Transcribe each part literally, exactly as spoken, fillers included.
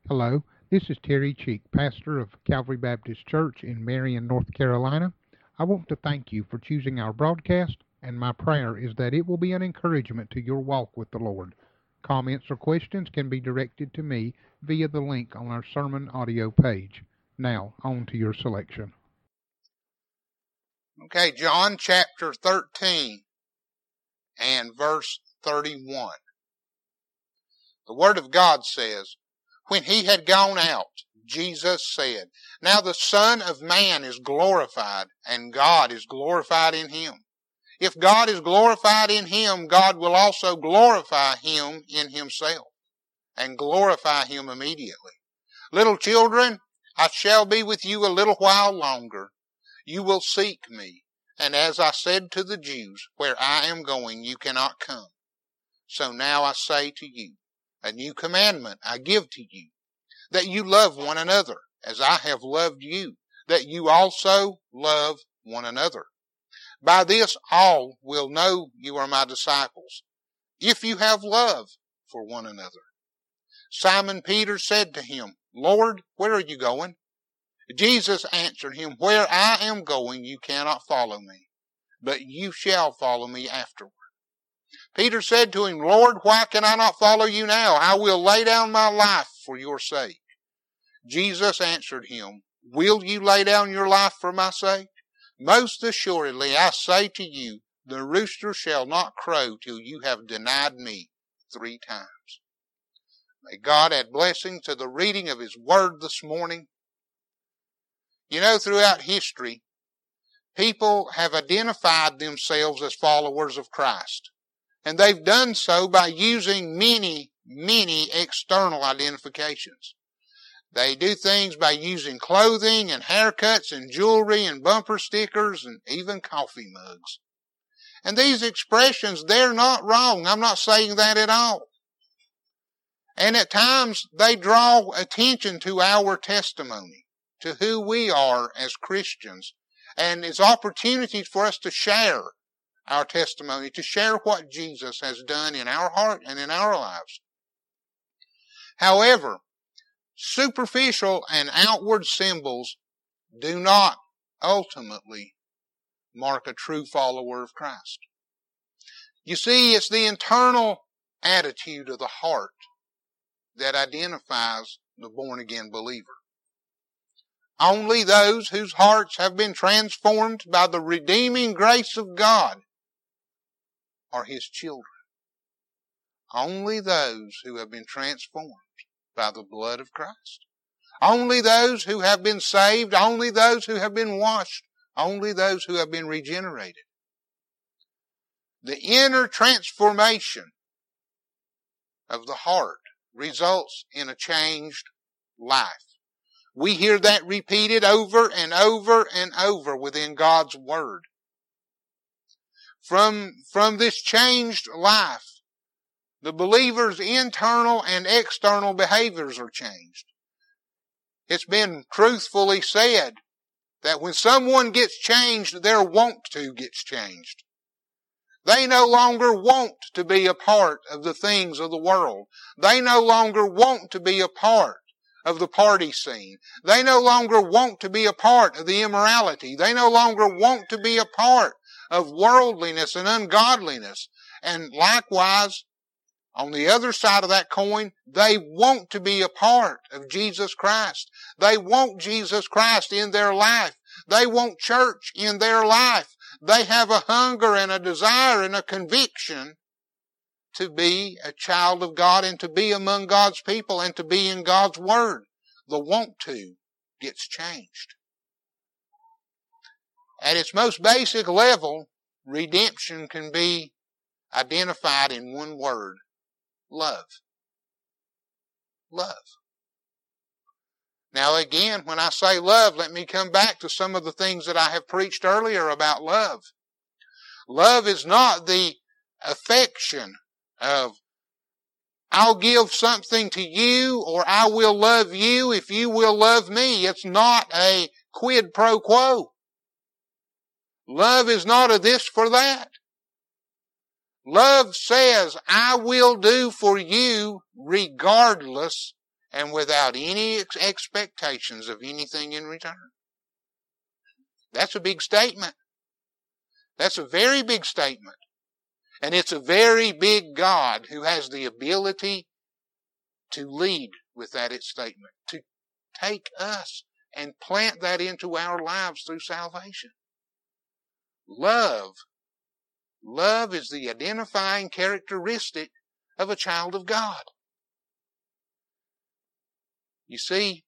Hello, this is Terry Cheek, pastor of Calvary Baptist Church in Marion, North Carolina. I want to thank you for choosing our broadcast, and my prayer is that it will be an encouragement to your walk with the Lord. Comments or questions can be directed to me via the link on our sermon audio page. Now, on to your selection. Okay, John chapter thirteen and verse thirty-one. The Word of God says, "When he had gone out, Jesus said, 'Now the Son of Man is glorified, and God is glorified in him. If God is glorified in him, God will also glorify him in himself, and glorify him immediately. Little children, I shall be with you a little while longer. You will seek me, and as I said to the Jews, where I am going, you cannot come. So now I say to you, a new commandment I give to you, that you love one another, as I have loved you, that you also love one another. By this all will know you are my disciples, if you have love for one another.' Simon Peter said to him, 'Lord, where are you going?' Jesus answered him, 'Where I am going you cannot follow me, but you shall follow me afterward.' Peter said to him, 'Lord, why can I not follow you now? I will lay down my life for your sake.' Jesus answered him, 'Will you lay down your life for my sake? Most assuredly I say to you, the rooster shall not crow till you have denied me three times.'" May God add blessing to the reading of His Word this morning. You know, throughout history, people have identified themselves as followers of Christ. And they've done so by using many, many external identifications. They do things by using clothing and haircuts and jewelry and bumper stickers and even coffee mugs. And these expressions, they're not wrong. I'm not saying that at all. And at times, they draw attention to our testimony, to who we are as Christians. And it's opportunities for us to share our testimony, to share what Jesus has done in our heart and in our lives. However, superficial and outward symbols do not ultimately mark a true follower of Christ. You see, it's the internal attitude of the heart that identifies the born-again believer. Only those whose hearts have been transformed by the redeeming grace of God are His children. Only those who have been transformed by the blood of Christ. Only those who have been saved. Only those who have been washed. Only those who have been regenerated. The inner transformation of the heart results in a changed life. We hear that repeated over and over and over within God's Word. From, from this changed life, the believer's internal and external behaviors are changed. It's been truthfully said that when someone gets changed, their want to gets changed. They no longer want to be a part of the things of the world. They no longer want to be a part of the party scene. They no longer want to be a part of the immorality. They no longer want to be a part of worldliness and ungodliness. And likewise, on the other side of that coin, they want to be a part of Jesus Christ. They want Jesus Christ in their life. They want church in their life. They have a hunger and a desire and a conviction to be a child of God and to be among God's people and to be in God's Word. The want to gets changed. At its most basic level, redemption can be identified in one word: love. Love. Now again, when I say love, let me come back to some of the things that I have preached earlier about love. Love is not the affection of, I'll give something to you, or I will love you if you will love me. It's not a quid pro quo. Love is not a this for that. Love says, I will do for you regardless and without any ex- expectations of anything in return. That's a big statement. That's a very big statement. And it's a very big God who has the ability to lead with that statement, to take us and plant that into our lives through salvation. Love. Love is the identifying characteristic of a child of God. You see,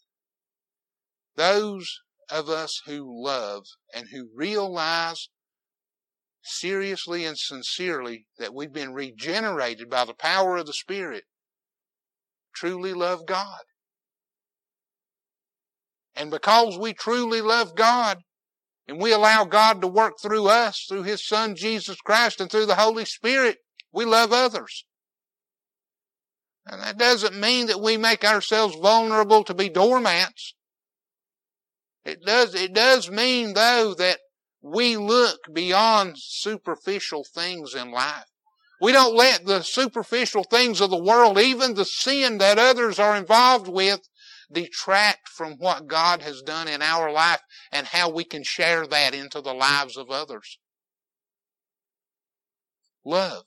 those of us who love and who realize seriously and sincerely that we've been regenerated by the power of the Spirit truly love God. And because we truly love God, and we allow God to work through us, through His Son Jesus Christ, and through the Holy Spirit, we love others. And that doesn't mean that we make ourselves vulnerable to be doormats. It does, it does mean, though, that we look beyond superficial things in life. We don't let the superficial things of the world, even the sin that others are involved with, detract from what God has done in our life and how we can share that into the lives of others. Love.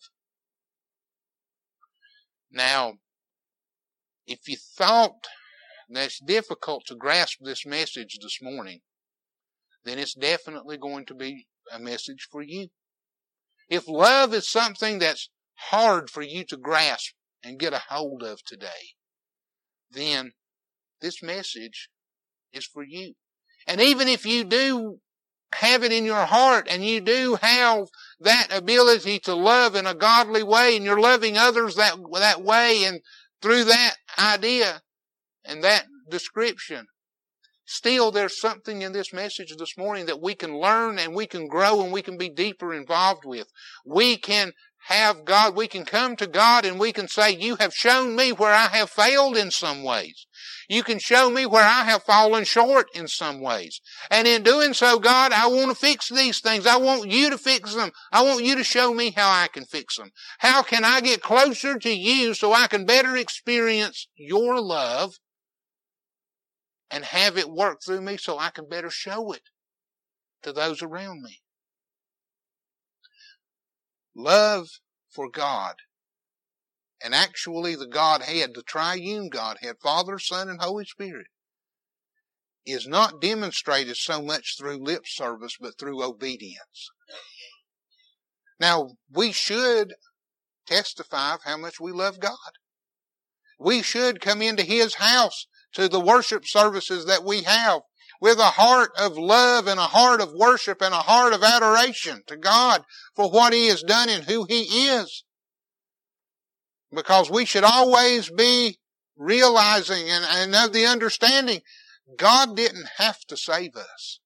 Now, if you thought that it's difficult to grasp this message this morning, then it's definitely going to be a message for you. If love is something that's hard for you to grasp and get a hold of today, then this message is for you. And even if you do have it in your heart and you do have that ability to love in a godly way and you're loving others that, that way and through that idea and that description, still there's something in this message this morning that we can learn and we can grow and we can be deeper involved with. We can have God, we can come to God and we can say, you have shown me where I have failed in some ways. You can show me where I have fallen short in some ways. And in doing so, God, I want to fix these things. I want you to fix them. I want you to show me how I can fix them. How can I get closer to you so I can better experience your love and have it work through me so I can better show it to those around me? Love for God, and actually the Godhead, the triune Godhead, Father, Son, and Holy Spirit, is not demonstrated so much through lip service, but through obedience. Now, we should testify of how much we love God. We should come into His house to the worship services that we have with a heart of love and a heart of worship and a heart of adoration to God for what He has done and who He is. Because we should always be realizing and, and of the understanding, God didn't have to save us.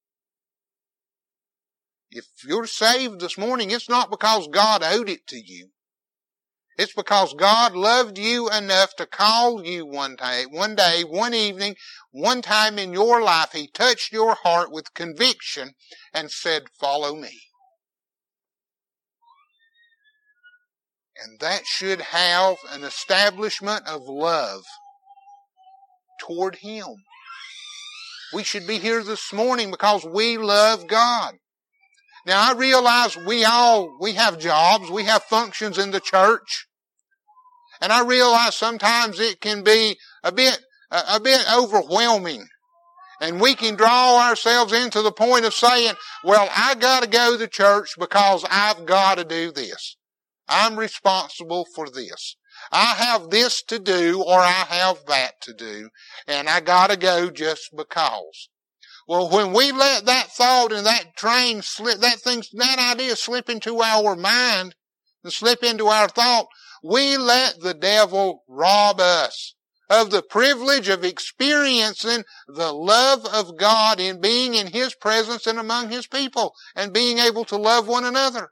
If you're saved this morning, it's not because God owed it to you. It's because God loved you enough to call you one day, one day, one evening, one time in your life. He touched your heart with conviction and said, follow me. And that should have an establishment of love toward Him. We should be here this morning because we love God. Now, I realize we all, we have jobs, we have functions in the church. And I realize sometimes it can be a bit, a, a bit overwhelming. And we can draw ourselves into the point of saying, well, I gotta go to church because I've gotta do this. I'm responsible for this. I have this to do or I have that to do. And I gotta go just because. Well, when we let that thought and that train slip, that thing, that idea slip into our mind and slip into our thought, we let the devil rob us of the privilege of experiencing the love of God in being in His presence and among His people and being able to love one another.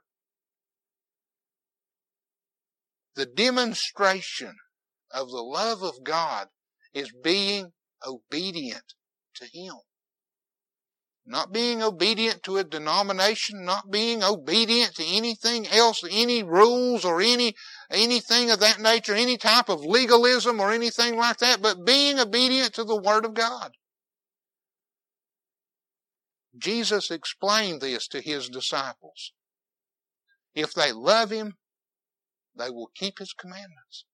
The demonstration of the love of God is being obedient to Him. Not being obedient to a denomination, not being obedient to anything else, any rules or any anything of that nature, any type of legalism or anything like that, but being obedient to the Word of God. Jesus explained this to His disciples. If they love Him, they will keep His commandments.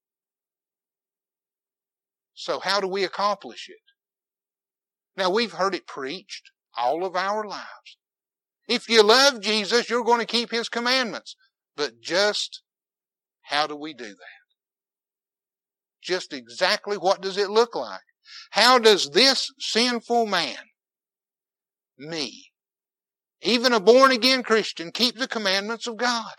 So how do we accomplish it? Now, we've heard it preached all of our lives. If you love Jesus, you're going to keep His commandments. But just how do we do that? Just exactly what does it look like? How does this sinful man, me, even a born-again Christian, keep the commandments of God?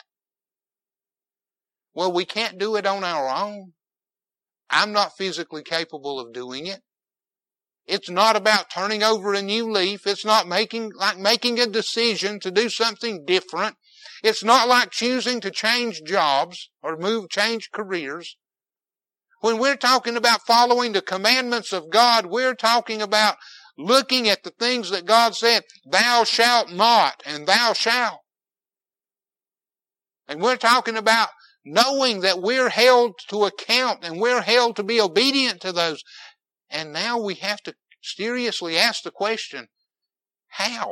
Well, we can't do it on our own. I'm not physically capable of doing it. It's not about turning over a new leaf. It's not making, like making a decision to do something different. It's not like choosing to change jobs or move, change careers. When we're talking about following the commandments of God, we're talking about looking at the things that God said, thou shalt not, and thou shalt. And we're talking about knowing that we're held to account and we're held to be obedient to those. And now we have to seriously ask the question, how?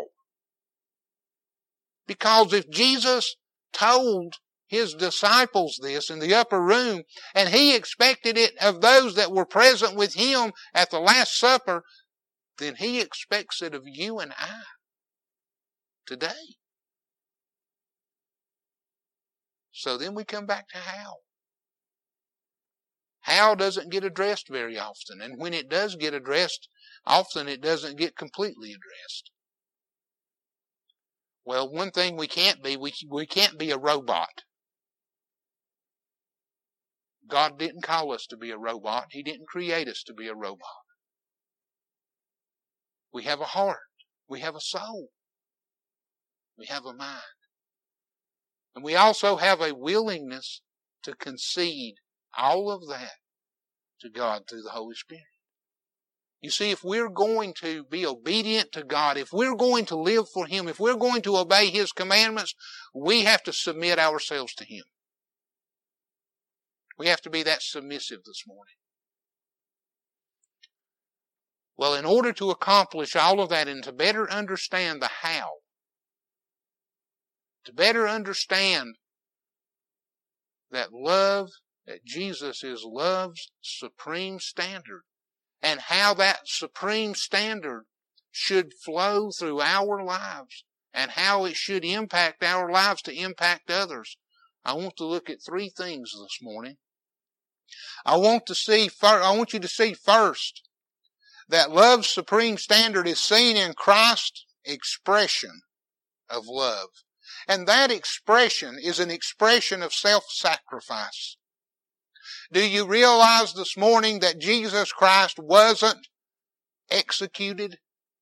Because if Jesus told His disciples this in the upper room, and He expected it of those that were present with Him at the Last Supper, then He expects it of you and I today. So then we come back to how. How doesn't get addressed very often. And when it does get addressed, often it doesn't get completely addressed. Well, one thing we can't be, we, we can't be a robot. God didn't call us to be a robot. He didn't create us to be a robot. We have a heart. We have a soul. We have a mind. And we also have a willingness to concede all of that to God through the Holy Spirit. You see, if we're going to be obedient to God, if we're going to live for Him, if we're going to obey His commandments, we have to submit ourselves to Him. We have to be that submissive this morning. Well, in order to accomplish all of that and to better understand the how, to better understand that love, that Jesus is love's supreme standard, and how that supreme standard should flow through our lives, and how it should impact our lives to impact others, I want to look at three things this morning. I want to see, I want you to see first that love's supreme standard is seen in Christ's expression of love. And that expression is an expression of self-sacrifice. Do you realize this morning that Jesus Christ wasn't executed?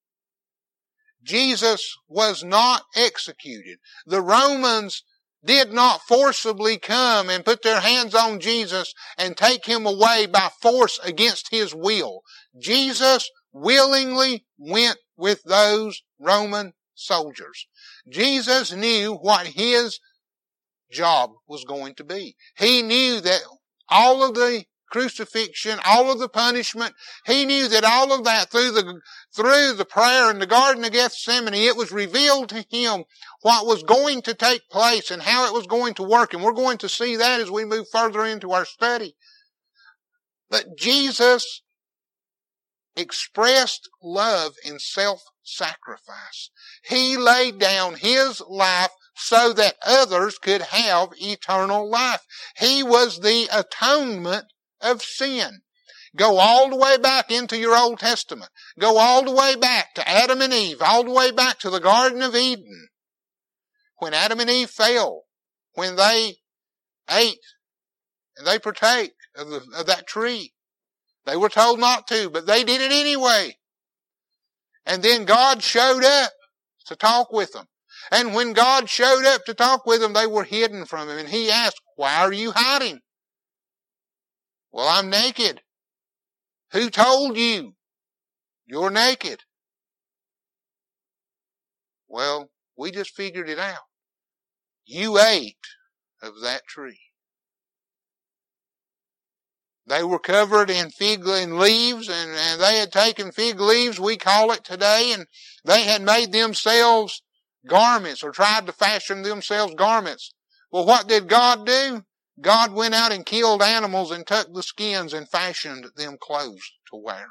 Jesus was not executed. The Romans did not forcibly come and put their hands on Jesus and take Him away by force against His will. Jesus willingly went with those Roman soldiers. Jesus knew what His job was going to be. He knew that all of the crucifixion, all of the punishment, He knew that all of that through the, through the prayer in the Garden of Gethsemane, it was revealed to Him what was going to take place and how it was going to work. And we're going to see that as we move further into our study. But Jesus expressed love in self-sacrifice. He laid down His life so that others could have eternal life. He was the atonement of sin. Go all the way back into your Old Testament. Go all the way back to Adam and Eve, all the way back to the Garden of Eden. When Adam and Eve fell, when they ate and they partake of, the, of that tree, they were told not to, but they did it anyway. And then God showed up to talk with them. And when God showed up to talk with them, they were hidden from Him. And He asked, why are you hiding? Well, I'm naked. Who told you you're naked? Well, we just figured it out. You ate of that tree. They were covered in fig leaves, and, and they had taken fig leaves, we call it today, and they had made themselves garments, or tried to fashion themselves garments. Well, what did God do? God went out and killed animals and took the skins and fashioned them clothes to wear.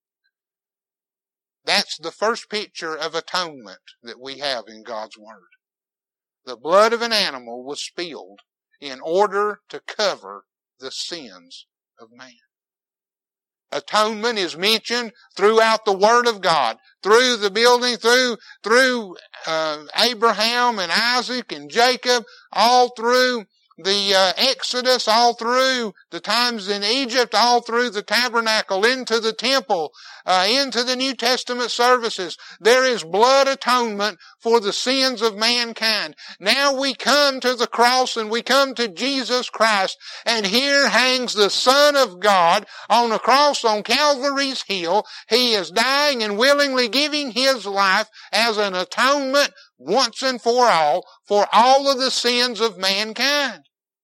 That's the first picture of atonement that we have in God's Word. The blood of an animal was spilled in order to cover the sins of man. Atonement is mentioned throughout the Word of God, through the building, through through uh, Abraham and Isaac and Jacob, all through the uh, Exodus, all through the times in Egypt, all through the tabernacle, into the temple, uh, into the New Testament services. There is blood atonement for the sins of mankind. Now we come to the cross and we come to Jesus Christ, and here hangs the Son of God on a cross on Calvary's hill. He is dying and willingly giving His life as an atonement once and for all for all of the sins of mankind.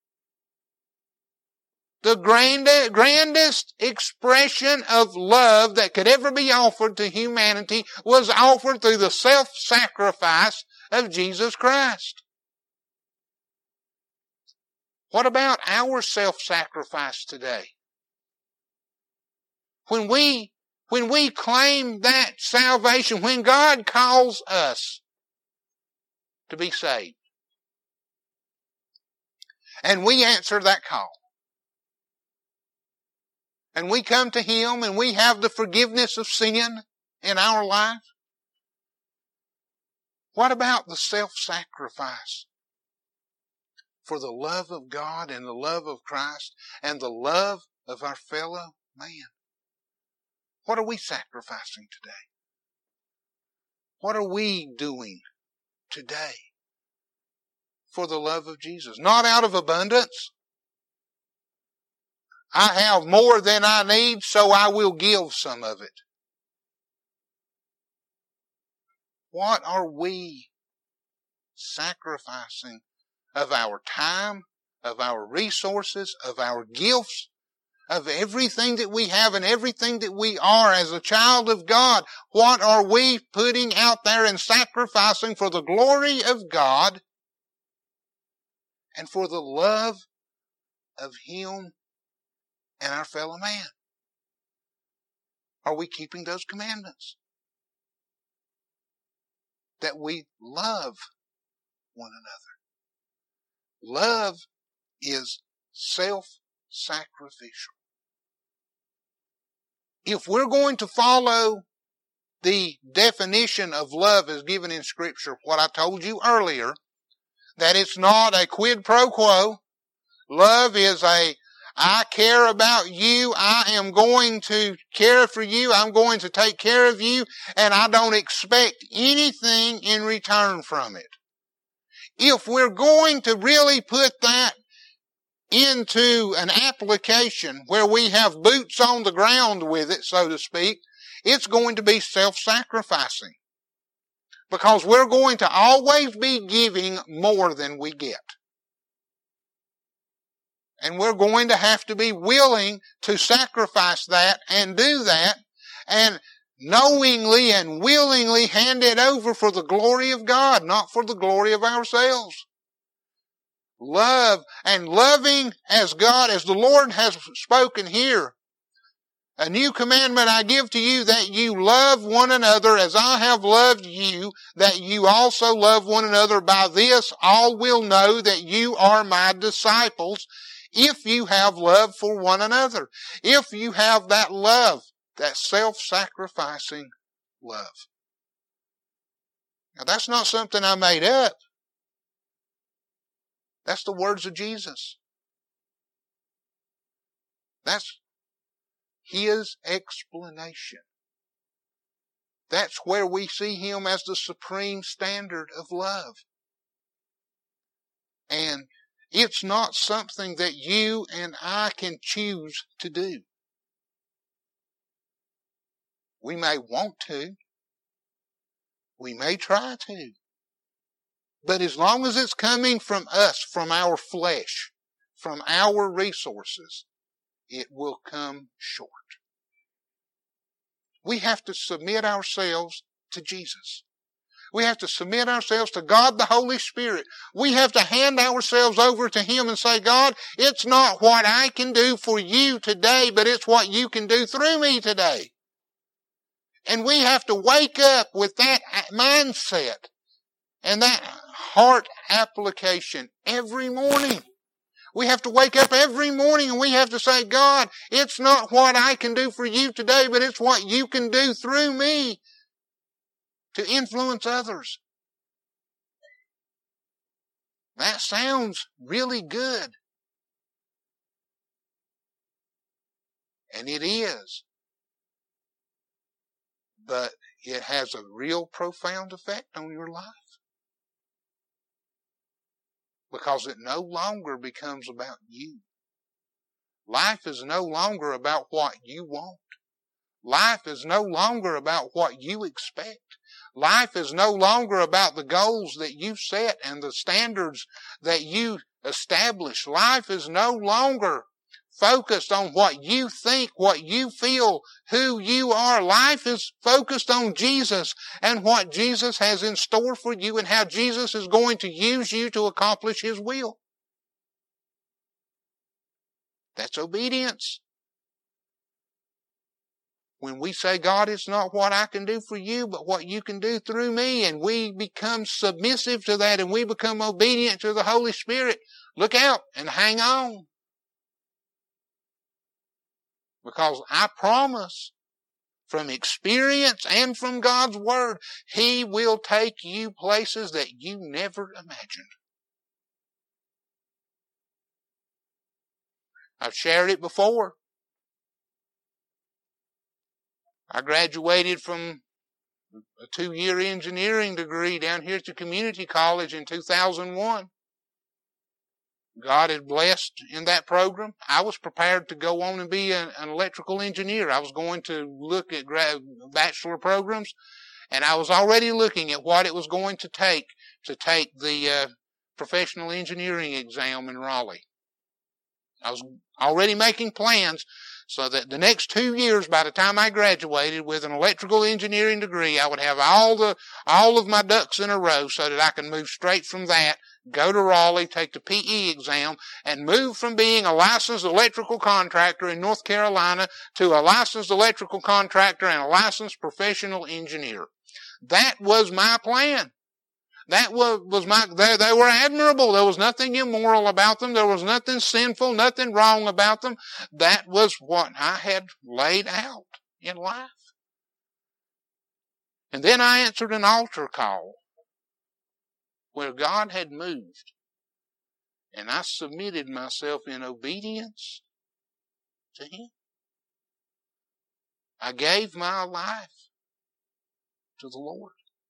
The grandest, grandest expression of love that could ever be offered to humanity was offered through the self-sacrifice of Jesus Christ. What about our self-sacrifice today? When we, when we claim that salvation, when God calls us to be saved, and we answer that call, and we come to Him and we have the forgiveness of sin in our life, what about the self-sacrifice for the love of God and the love of Christ and the love of our fellow man? What are we sacrificing today? What are we doing today for the love of Jesus? Not out of abundance. I have more than I need, so I will give some of it. What are we sacrificing of our time, of our resources, of our gifts, of everything that we have and everything that we are as a child of God? What are we putting out there and sacrificing for the glory of God and for the love of Him and our fellow man? Are we keeping those commandments? That we love one another. Love is self-sacrificial. If we're going to follow the definition of love as given in Scripture, what I told you earlier, that it's not a quid pro quo. Love is a, I care about you, I am going to care for you, I'm going to take care of you, and I don't expect anything in return from it. If we're going to really put that into an application where we have boots on the ground with it, so to speak, it's going to be self-sacrificing. Because we're going to always be giving more than we get. And we're going to have to be willing to sacrifice that and do that and knowingly and willingly hand it over for the glory of God, not for the glory of ourselves. Love and loving as God, as the Lord has spoken here. A new commandment I give to you, that you love one another as I have loved you, that you also love one another. By this all will know that you are my disciples, if you have love for one another. If you have that love, that self-sacrificing love. Now that's not something I made up. That's the words of Jesus. That's His explanation. That's where we see Him as the supreme standard of love. And it's not something that you and I can choose to do. We may want to. We may try to. But as long as it's coming from us, from our flesh, from our resources, it will come short. We have to submit ourselves to Jesus. We have to submit ourselves to God the Holy Spirit. We have to hand ourselves over to Him and say, God, it's not what I can do for you today, but it's what you can do through me today. And we have to wake up with that mindset and that heart application every morning. We have to wake up every morning and we have to say, God, it's not what I can do for you today, but it's what you can do through me to influence others. That sounds really good. And it is. But it has a real profound effect on your life. Because it no longer becomes about you. Life is no longer about what you want. Life is no longer about what you expect. Life is no longer about the goals that you set and the standards that you establish. Life is no longer focused on what you think, what you feel, who you are. Life is focused on Jesus and what Jesus has in store for you and how Jesus is going to use you to accomplish His will. That's obedience. When we say, God, it's not what I can do for you, but what you can do through me, and we become submissive to that and we become obedient to the Holy Spirit, look out and hang on. Because I promise, from experience and from God's Word, He will take you places that you never imagined. I've shared it before. I graduated from a two-year engineering degree down here at the community college in two thousand one. God had blessed in that program. I was prepared to go on and be an, an electrical engineer. I was going to look at grad, bachelor programs, and I was already looking at what it was going to take to take the uh, professional engineering exam in Raleigh. I was already making plans so that the next two years, by the time I graduated with an electrical engineering degree, I would have all the all of my ducks in a row so that I can move straight from that, go to Raleigh, take the P E exam, and move from being a licensed electrical contractor in North Carolina to a licensed electrical contractor and a licensed professional engineer. That was my plan. That was, was my, they, they were admirable. There was nothing immoral about them. There was nothing sinful, nothing wrong about them. That was what I had laid out in life. And then I answered an altar call where God had moved. And I submitted myself in obedience to Him. I gave my life to the Lord.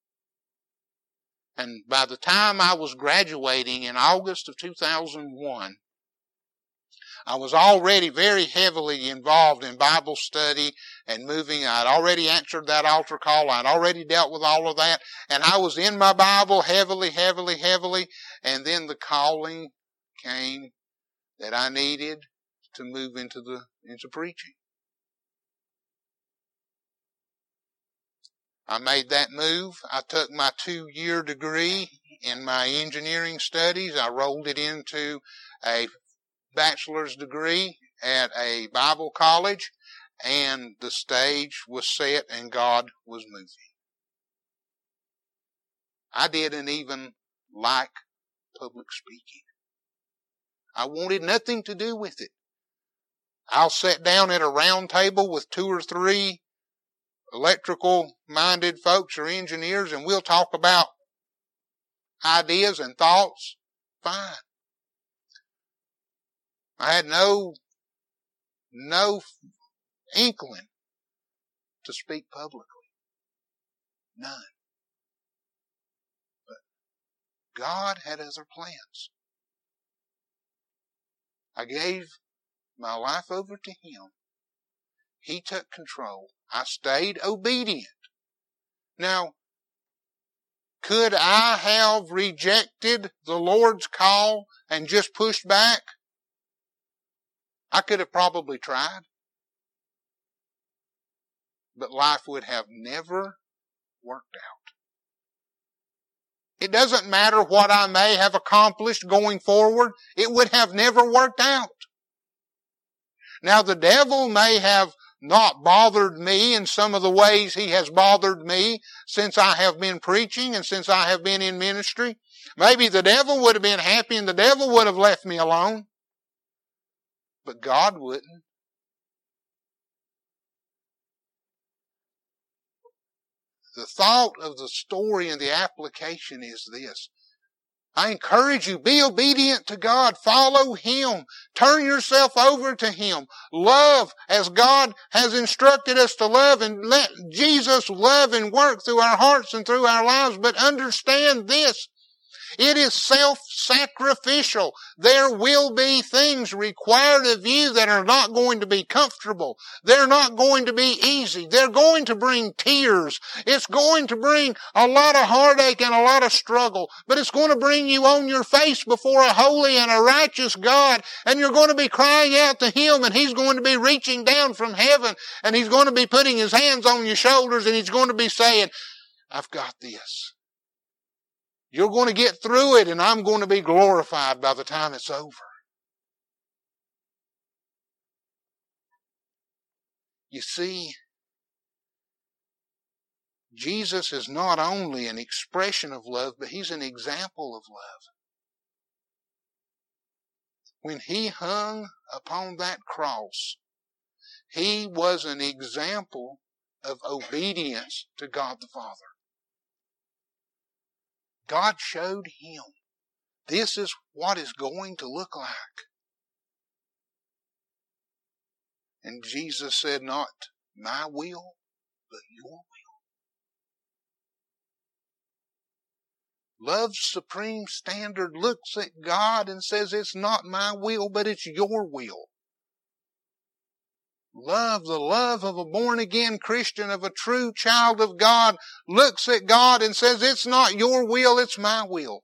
And by the time I was graduating in August of two thousand one, I was already very heavily involved in Bible study and moving. I'd already answered that altar call. I'd already dealt with all of that. And I was in my Bible heavily, heavily, heavily. And then the calling came that I needed to move into the into preaching. I made that move. I took my two-year degree in my engineering studies. I rolled it into a bachelor's degree at a Bible college, and the stage was set and God was moving. I didn't even like public speaking. I wanted nothing to do with it. I'll sit down at a round table with two or three electrical-minded folks or engineers, and we'll talk about ideas and thoughts. Fine. I had no, no inkling to speak publicly. None. But God had other plans. I gave my life over to Him. He took control. I stayed obedient. Now, Could I have rejected the Lord's call and just pushed back? I could have probably tried. But life would have never worked out. It doesn't matter what I may have accomplished going forward. It would have never worked out. Now the devil may have not bothered me in some of the ways he has bothered me since I have been preaching and since I have been in ministry. Maybe the devil would have been happy and the devil would have left me alone. But God wouldn't. The thought of the story and the application is this. I encourage you, be obedient to God. Follow Him. Turn yourself over to Him. Love as God has instructed us to love, and let Jesus love and work through our hearts and through our lives. But understand this. It is self-sacrificial. There will be things required of you that are not going to be comfortable. They're not going to be easy. They're going to bring tears. It's going to bring a lot of heartache and a lot of struggle. But it's going to bring you on your face before a holy and a righteous God. And you're going to be crying out to Him, and He's going to be reaching down from heaven, and He's going to be putting His hands on your shoulders, and He's going to be saying, I've got this. You're going to get through it, and I'm going to be glorified by the time it's over. You see, Jesus is not only an expression of love, but He's an example of love. When He hung upon that cross, He was an example of obedience to God the Father. God showed Him, this is what it's going to look like. And Jesus said, not my will, but your will. Love's supreme standard looks at God and says, it's not my will, but it's your will. Love, the love of a born-again Christian, of a true child of God, looks at God and says, it's not your will, it's my will.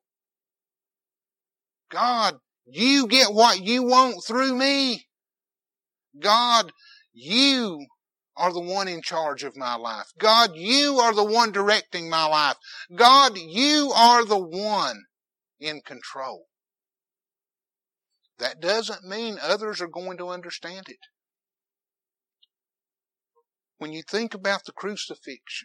God, you get what you want through me. God, you are the one in charge of my life. God, you are the one directing my life. God, you are the one in control. That doesn't mean others are going to understand it. When you think about the crucifixion,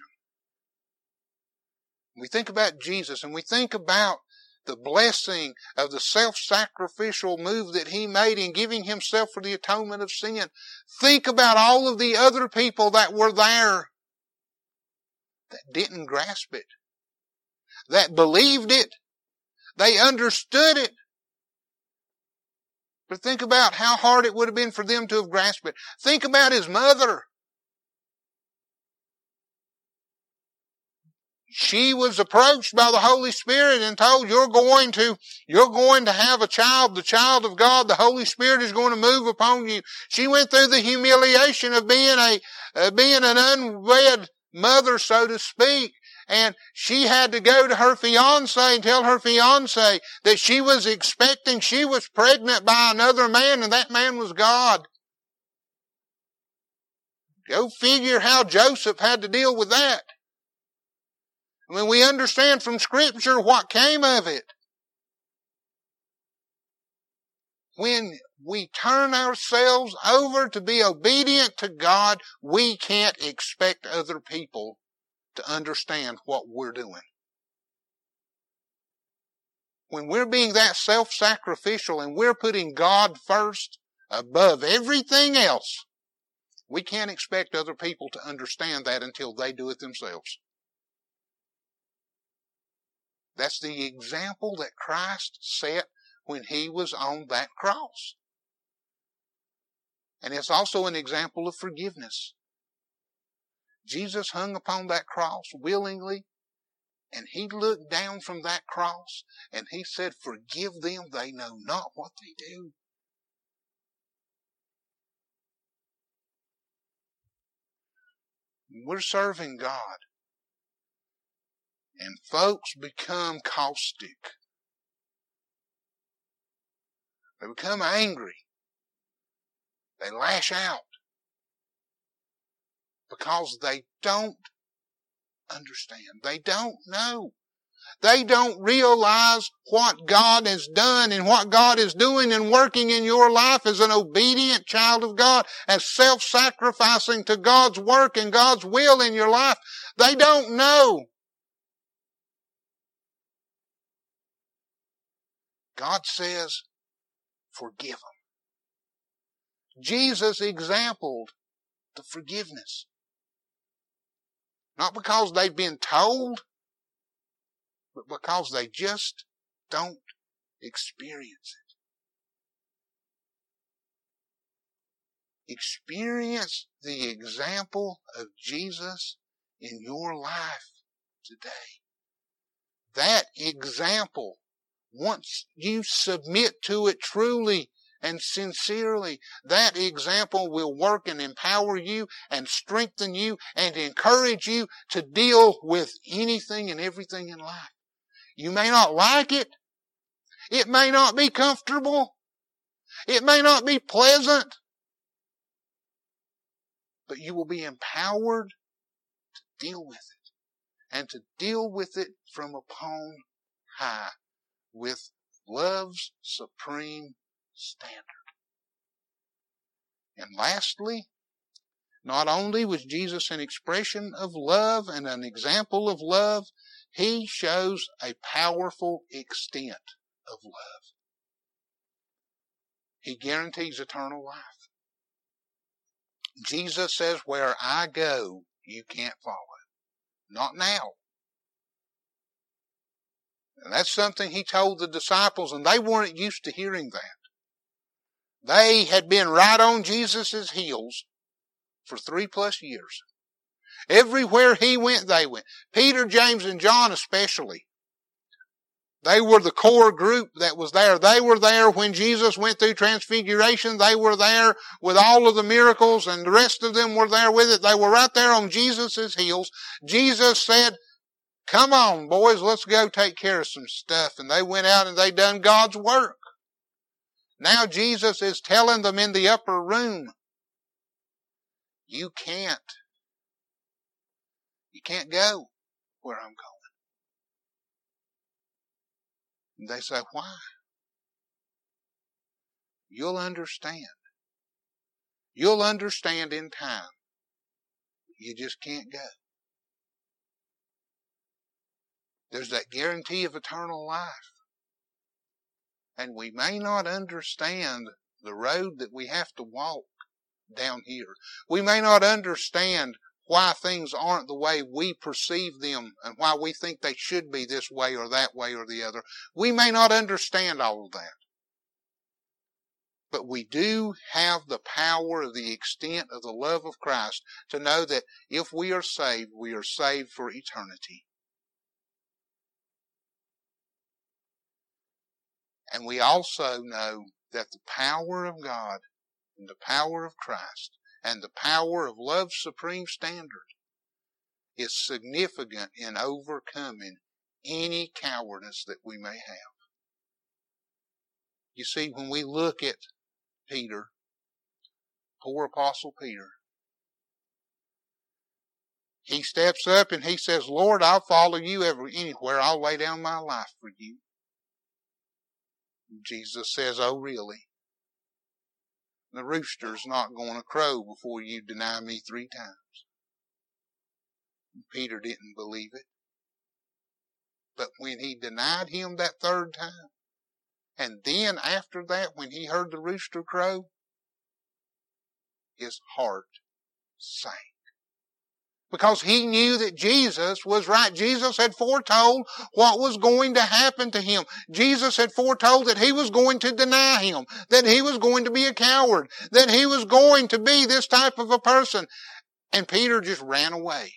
we think about Jesus, and we think about the blessing of the self-sacrificial move that He made in giving Himself for the atonement of sin. Think about all of the other people that were there that didn't grasp it, that believed it, they understood it. But think about how hard it would have been for them to have grasped it. Think about His mother. She was approached by the Holy Spirit and told, you're going to, you're going to have a child, the child of God. The Holy Spirit is going to move upon you. She went through the humiliation of being a, uh, being an unwed mother, so to speak. And she had to go to her fiancé and tell her fiancé that she was expecting, she was pregnant by another man, and that man was God. Go figure how Joseph had to deal with that. I mean, we understand from Scripture what came of it. When we turn ourselves over to be obedient to God, we can't expect other people to understand what we're doing. When we're being that self-sacrificial and we're putting God first above everything else, we can't expect other people to understand that until they do it themselves. That's the example that Christ set when He was on that cross. And it's also an example of forgiveness. Jesus hung upon that cross willingly, and He looked down from that cross, and He said, forgive them, they know not what they do. We're serving God. And folks become caustic. They become angry. They lash out. Because they don't understand. They don't know. They don't realize what God has done and what God is doing and working in your life as an obedient child of God, as self-sacrificing to God's work and God's will in your life. They don't know. God says, forgive them. Jesus exampled the forgiveness. Not because they've been told, but because they just don't experience it. Experience the example of Jesus in your life today. That example, once you submit to it truly and sincerely, that example will work and empower you and strengthen you and encourage you to deal with anything and everything in life. You may not like it. It may not be comfortable. It may not be pleasant. But you will be empowered to deal with it. And to deal with it from upon high with love's supreme standard. And lastly, not only was Jesus an expression of love and an example of love, He shows a powerful extent of love. He guarantees eternal life. Jesus says, where I go, you can't follow. Not now. And that's something He told the disciples, and they weren't used to hearing that. They had been right on Jesus' heels for three plus years. Everywhere He went, they went. Peter, James, and John especially. They were the core group that was there. They were there when Jesus went through transfiguration. They were there with all of the miracles, and the rest of them were there with it. They were right there on Jesus' heels. Jesus said, come on, boys, let's go take care of some stuff. And they went out and they done God's work. Now Jesus is telling them in the upper room, you can't. You can't go where I'm going. And they say, why? You'll understand. You'll understand in time. You just can't go. There's that guarantee of eternal life. And we may not understand the road that we have to walk down here. We may not understand why things aren't the way we perceive them and why we think they should be this way or that way or the other. We may not understand all of that. But we do have the power of the extent of the love of Christ to know that if we are saved, we are saved for eternity. And we also know that the power of God and the power of Christ and the power of love's supreme standard is significant in overcoming any cowardice that we may have. You see, when we look at Peter, poor Apostle Peter, he steps up and he says, Lord, I'll follow you ever, anywhere. I'll lay down my life for you. Jesus says, oh really? The rooster's not going to crow before you deny me three times. And Peter didn't believe it. But when he denied him that third time, and then after that, when he heard the rooster crow, his heart sank. Because he knew that Jesus was right. Jesus had foretold what was going to happen to him. Jesus had foretold that he was going to deny him, that he was going to be a coward, that he was going to be this type of a person. And Peter just ran away.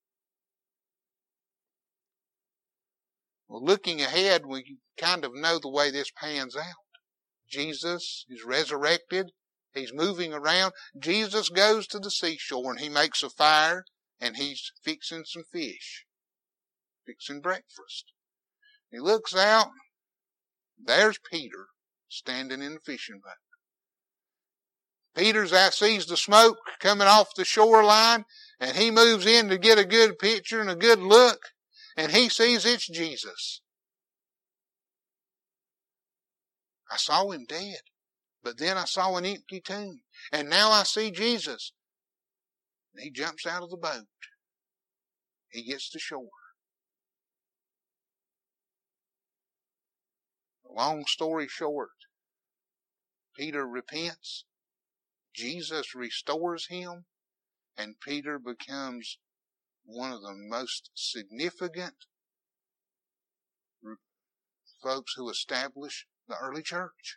Well, looking ahead, we kind of know the way this pans out. Jesus is resurrected. He's moving around. Jesus goes to the seashore and he makes a fire. And he's fixing some fish. fixing breakfast. He looks out. There's Peter standing in the fishing boat. Peter's out, sees the smoke coming off the shoreline, and he moves in to get a good picture and a good look, and he sees it's Jesus. I saw him dead, but then I saw an empty tomb, and now I see Jesus. And he jumps out of the boat. He gets to shore. Long story short, Peter repents, Jesus restores him, and Peter becomes one of the most significant folks who established the early church.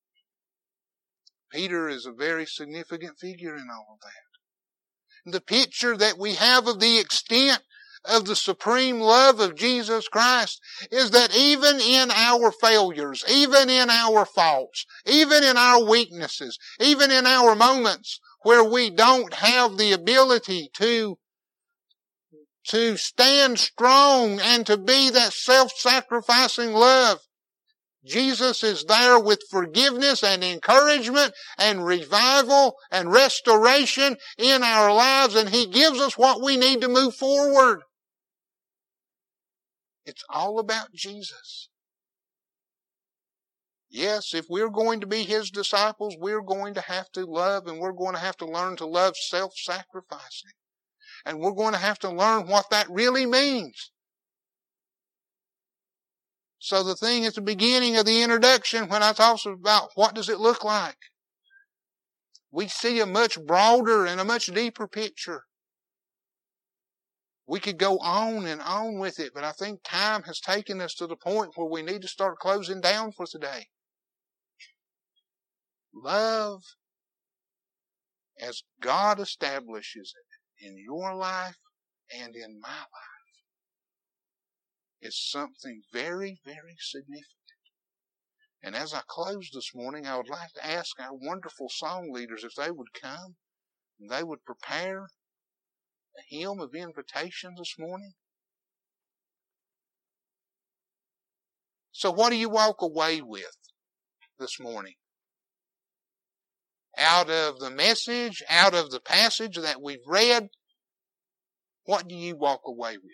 Peter is a very significant figure in all of that. The picture that we have of the extent of the supreme love of Jesus Christ is that even in our failures, even in our faults, even in our weaknesses, even in our moments where we don't have the ability to, to stand strong and to be that self-sacrificing love, Jesus is there with forgiveness and encouragement and revival and restoration in our lives, and He gives us what we need to move forward. It's all about Jesus. Yes, if we're going to be His disciples, we're going to have to love, and we're going to have to learn to love self-sacrificing. And we're going to have to learn what that really means. So the thing at the beginning of the introduction, when I talked about what does it look like, we see a much broader and a much deeper picture. We could go on and on with it, but I think time has taken us to the point where we need to start closing down for today. Love, as God establishes it in your life and in my life, is something very, very significant. And as I close this morning, I would like to ask our wonderful song leaders if they would come and they would prepare a hymn of invitation this morning. So what do you walk away with this morning? Out of the message, out of the passage that we've read, what do you walk away with?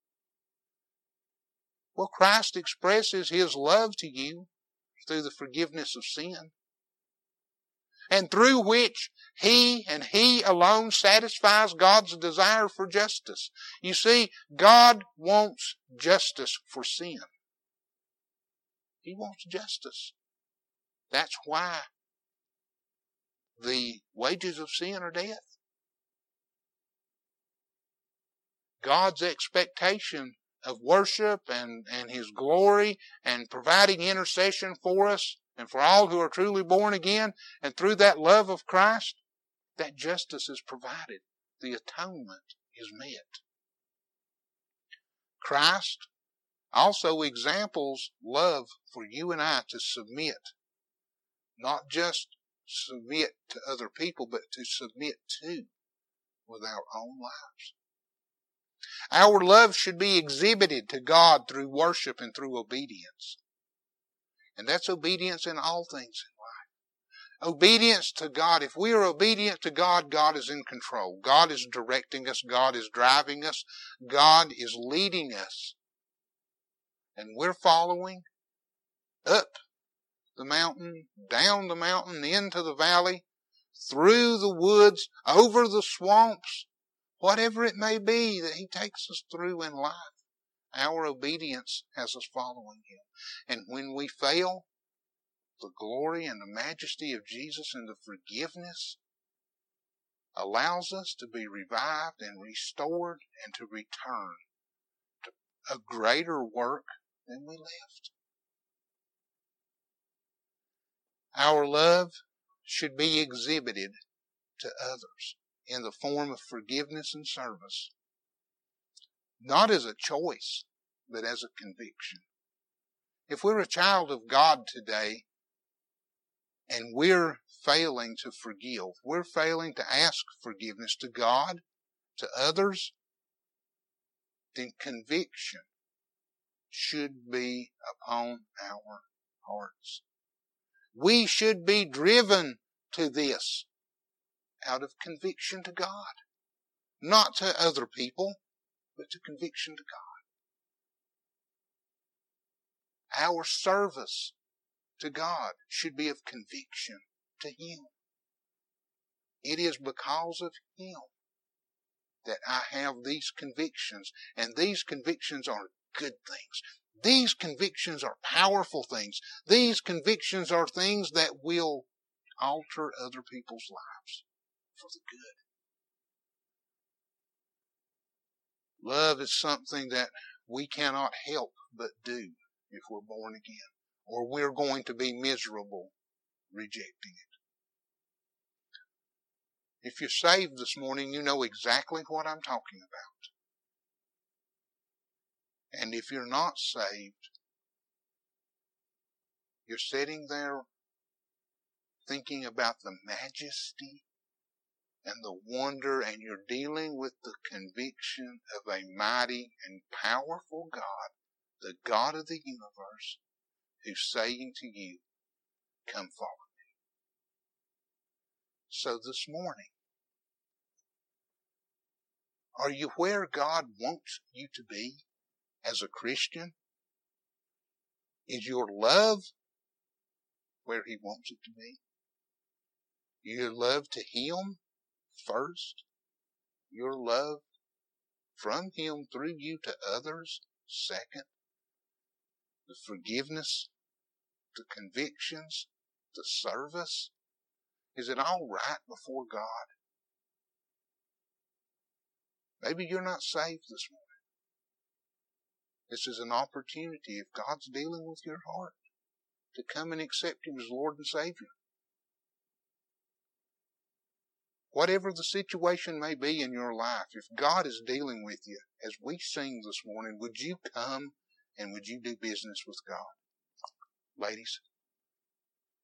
Well, Christ expresses His love to you through the forgiveness of sin, and through which He and He alone satisfies God's desire for justice. You see, God wants justice for sin. He wants justice. That's why the wages of sin are death. God's expectation of worship and, and His glory and providing intercession for us and for all who are truly born again, and through that love of Christ, that justice is provided. The atonement is met. Christ also examples love for you and I to submit. Not just submit to other people, but to submit to with our own lives. Our love should be exhibited to God through worship and through obedience. And that's obedience in all things in life. Obedience to God. If we are obedient to God, God is in control. God is directing us. God is driving us. God is leading us. And we're following up the mountain, down the mountain, into the valley, through the woods, over the swamps, whatever it may be that He takes us through in life. Our obedience has us following Him. And when we fail, the glory and the majesty of Jesus and the forgiveness allows us to be revived and restored and to return to a greater work than we left. Our love should be exhibited to others in the form of forgiveness and service. Not as a choice, but as a conviction. If we're a child of God today, and we're failing to forgive, we're failing to ask forgiveness to God, to others, then conviction should be upon our hearts. We should be driven to this out of conviction to God. Not to other people, but to conviction to God. Our service to God should be of conviction to Him. It is because of Him that I have these convictions, and these convictions are good things. These convictions are powerful things. These convictions are things that will alter other people's lives for the good. Love is something that we cannot help but do if we're born again, or we're going to be miserable rejecting it. If you're saved this morning, you know exactly what I'm talking about. And if you're not saved, you're sitting there thinking about the majesty and the wonder, and you're dealing with the conviction of a mighty and powerful God, the God of the universe, who's saying to you, come follow me. So this morning, are you where God wants you to be as a Christian? Is your love where He wants it to be? Your love to Him first? Your love from Him through you to others second? The forgiveness, the convictions, the service? Is it all right before God? Maybe you're not saved this morning. This is an opportunity, if God's dealing with your heart, to come and accept Him as Lord and Savior. Whatever the situation may be in your life, if God is dealing with you, as we sing this morning, would you come and would you do business with God? Ladies.